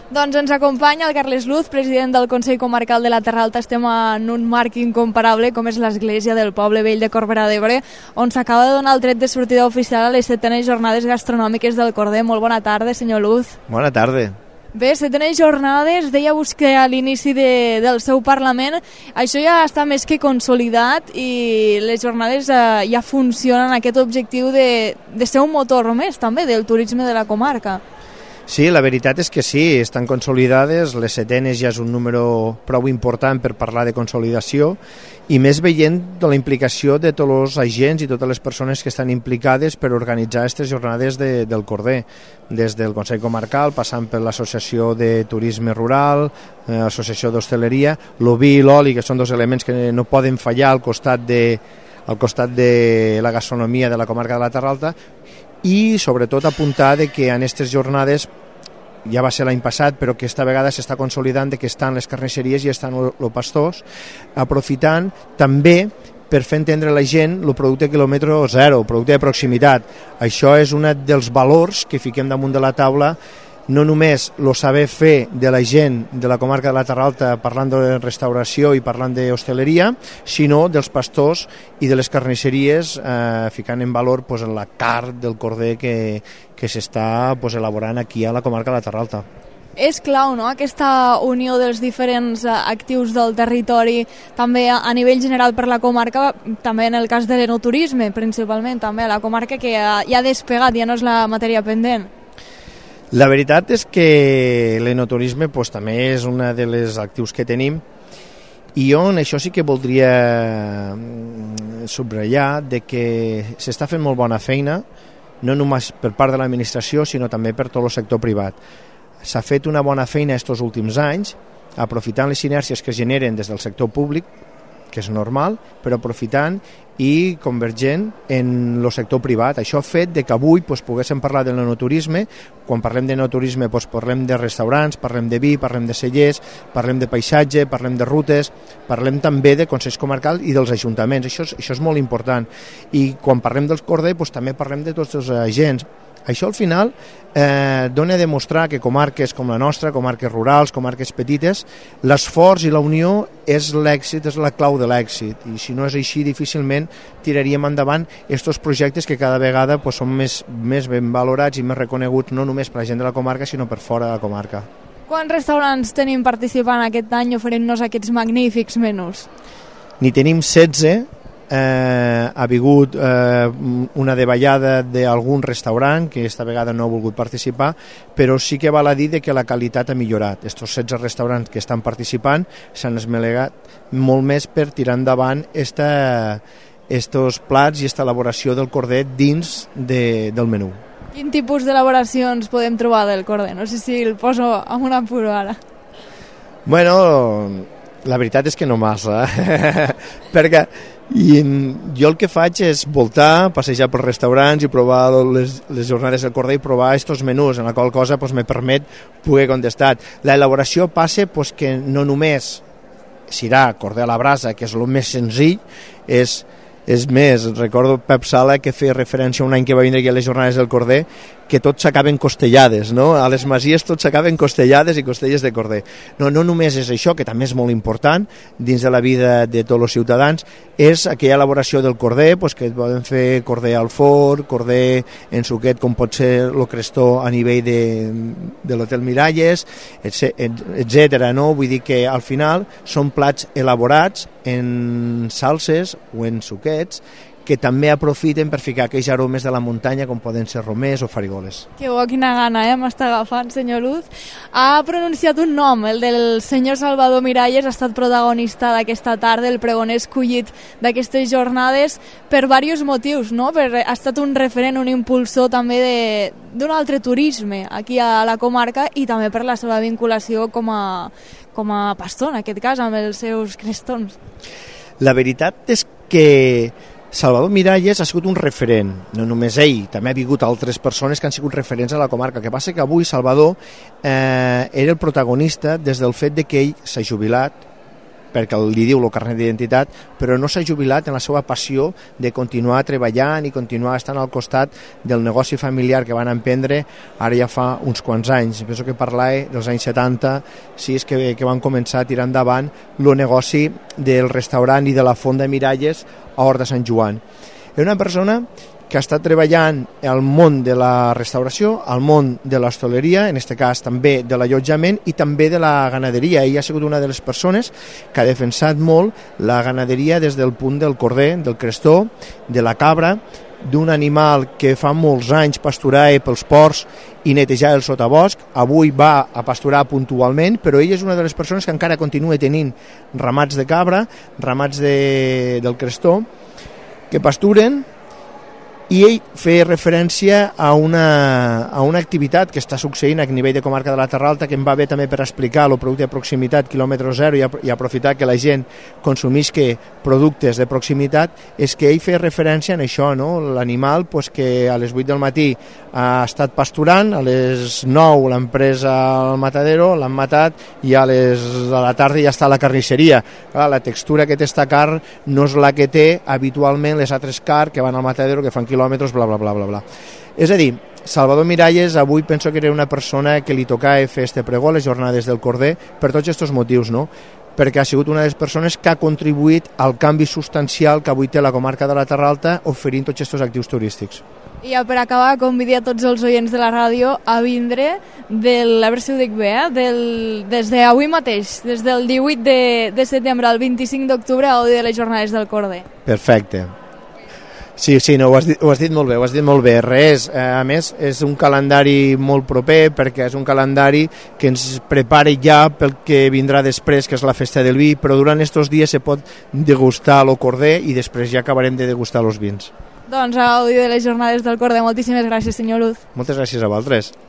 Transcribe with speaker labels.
Speaker 1: Doncs ens acompanya el Carles Luz, president del Consell Comarcal de la Terra Alta. Estem en un marc incomparable com és l'església del Poble Vell de Corbera d'Ebre, on s'acaba de donar el tret de sortida oficial a les 7enes jornades gastronòmiques del Corder. Molt bona tarda, senyor Luz.
Speaker 2: Bona tarda.
Speaker 1: Bé, 7enes jornades, deia-vos que a l'inici del seu Parlament això ja està més que consolidat i les jornades ja funcionen aquest objectiu de ser un motor més també del turisme de la comarca.
Speaker 2: Sí, la veritat és que sí, estan consolidades, les 7enes ja és un número prou important per parlar de consolidació i més veient de la implicació de tots els agents i totes les persones que estan implicades per organitzar aquestes jornades del Corder, des del Consell Comarcal, passant per l'Associació de Turisme Rural, l'Associació d'Hostaleria, l'oví i l'oli, que són dos elements que no poden fallar al costat de la gastronomia de la comarca de la Terra Alta, i sobretot apuntar que en aquestes jornades, ja va ser l'any passat, però que esta vegada s'està consolidant que estan les carnisseries i estan els pastors, aprofitant també per fer entendre a la gent el producte quilòmetre zero, el producte de proximitat. Això és un dels valors que fiquem damunt de la taula, no només el saber fer de la gent de la comarca de la Terra Alta parlant de restauració i parlant d'hostaleria, sinó dels pastors i de les carnisseries, ficant en valor la carn del corder que s'està elaborant aquí a la comarca de la Terra Alta.
Speaker 1: És clau, no?, aquesta unió dels diferents actius del territori, també a nivell general per la comarca, també en el cas de l'enoturisme, principalment, també a la comarca que ja ha despegat, ja no és la matèria pendent.
Speaker 2: La veritat és que l'enoturisme també és un dels actius que tenim i on això sí que voldria subratllar que s'està fent molt bona feina, no només per part de l'administració sinó també per tot el sector privat. S'ha fet una bona feina aquests últims anys, aprofitant les sinèrcies que es generen des del sector públic, que és normal, però aprofitant i convergent en el sector privat. Això ha fet que avui poguéssim parlar de l'enoturisme. Quan parlem d'enoturisme parlem de restaurants, parlem de vi, parlem de cellers, parlem de paisatge, parlem de rutes, parlem també de consells comarcals i dels ajuntaments. Això és molt important. I quan parlem dels Corder també parlem de tots els agents. Això al final dona a demostrar que comarques com la nostra, comarques rurals, comarques petites, l'esforç i la unió és l'èxit, és la clau de l'èxit, i si no és així difícilment tiraríem endavant aquests projectes que cada vegada són més ben valorats i més reconeguts no només per la gent de la comarca sinó per fora de la comarca.
Speaker 1: Quants restaurants tenim participant aquest any oferint-nos aquests magnífics menús?
Speaker 2: N'hi tenim 16. Ha hagut una davallada d'algun restaurant que esta vegada no ha volgut participar, però sí que val a dir que la qualitat ha millorat. Estos 16 restaurants que estan participant s'han esmelegat molt més per tirar endavant estos plats i esta elaboració del corder dins del menú.
Speaker 1: Quin tipus d'elaboracions podem trobar del corder? No sé si el poso amb un apuro ara.
Speaker 2: Bueno, la veritat és que no massa, perquè jo el que faig és voltar, passejar pels restaurants i provar les jornades del corder i provar aquests menús, en la qual cosa me permet poder contestar. L'elaboració passa que no només serà corder a la brasa, que és el més senzill, és més, recordo Pep Sala que feia referència un any que va vindre aquí a les jornades del corder, que tots s'acaben costellades, no? A les masies tots s'acaben costellades i costelles de corder. No només és això, que també és molt important dins de la vida de tots els ciutadans, és aquella elaboració del corder, que poden fer corder al forn, corder en suquet, com pot ser el crestó a nivell de l'Hotel Miralles, etc. No? Vull dir que al final són plats elaborats en salses o en suquets que també aprofiten per ficar aquells aromes de la muntanya com poden ser romers o farigoles.
Speaker 1: Que bo, quina gana, m'està agafant, senyor Luz. Ha pronunciat un nom, el del senyor Salvador Miralles, ha estat protagonista d'aquesta tarda, el pregoner escollit d'aquestes jornades per diversos motius, no? Ha estat un referent, un impulsor també d'un altre turisme aquí a la comarca i també per la seva vinculació com a pastor, en aquest cas, amb els seus crestons.
Speaker 2: La veritat és que Salvador Miralles ha sigut un referent, no només ell, també ha vingut altres persones que han sigut referents a la comarca. El que passa que avui Salvador era el protagonista des del fet que ell s'ha jubilat, perquè li diu el carnet d'identitat, però no s'ha jubilat en la seva passió de continuar treballant i continuar estant al costat del negoci familiar que van emprendre ara ja fa uns quants anys. Penso que parlava dels anys 70, sí, que van començar a tirar endavant el negoci del restaurant i de la font de Miralles a Hort de Sant Joan. És una persona que ha estat treballant al món de la restauració, al món de l'hostaleria, en aquest cas també de l'allotjament i també de la ganaderia. Ell ha sigut una de les persones que ha defensat molt la ganaderia des del punt del corder, del crestó, de la cabra, d'un animal que fa molts anys pasturava pels ports i netejar el sotabosc. Avui va a pasturar puntualment, però ell és una de les persones que encara continua tenint ramats de cabra, ramats del crestó, que pasturen, i ell feia referència a una activitat que està succeint a nivell de comarca de la Terra Alta, que em va bé també per explicar el producte de proximitat quilòmetre zero i aprofitar que la gent consumisca productes de proximitat, és que ell feia referència a això, no? L'animal pues, que a les 8 del matí ha estat pasturant, a les 9 l'han pres al matadero, l'han matat i a la tarda ja està a la carnisseria. Clar, la textura que té esta carn no és la que té habitualment les altres carns que van al matadero, que fan quilòmetres, bla, bla, bla, bla, bla. És a dir, Salvador Miralles avui penso que era una persona que li tocava fer este pregó, les jornades del Corder, per tots aquests motius, no? Perquè ha sigut una de les persones que ha contribuït al canvi substancial que avui té la comarca de la Terra Alta oferint tots aquests actius turístics.
Speaker 1: I ja per acabar, convido a tots els oients de la ràdio a vindre a veure si ho dic bé, des d'avui mateix, des del 18 de setembre al 25 d'octubre a gaudir de les jornades del Corder.
Speaker 2: Perfecte. Sí, no, ho has dit molt bé, Res, a més és un calendari molt proper perquè és un calendari que ens prepara ja pel que vindrà després, que és la festa del vi, però durant aquests dies se pot degustar el corder i després ja acabarem de degustar els vins.
Speaker 1: Doncs a gaudir de les jornades del Corder. Moltíssimes gràcies, senyor Luz.
Speaker 2: Moltes gràcies a vosaltres.